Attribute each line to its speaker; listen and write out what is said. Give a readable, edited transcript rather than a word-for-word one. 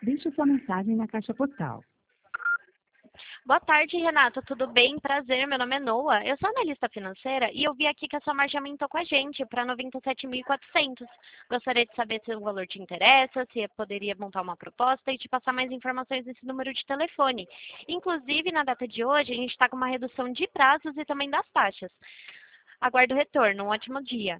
Speaker 1: Deixe sua mensagem na caixa postal.
Speaker 2: Boa tarde, Renata. Tudo bem? Prazer. Meu nome é Noa. Eu sou analista financeira e eu vi aqui que a sua margem aumentou com a gente para 97.400. Gostaria de saber se o valor te interessa, se eu poderia montar uma proposta e te passar mais informações desse número de telefone. Inclusive, na data de hoje, a gente está com uma redução de prazos e também das taxas. Aguardo o retorno. Um ótimo dia.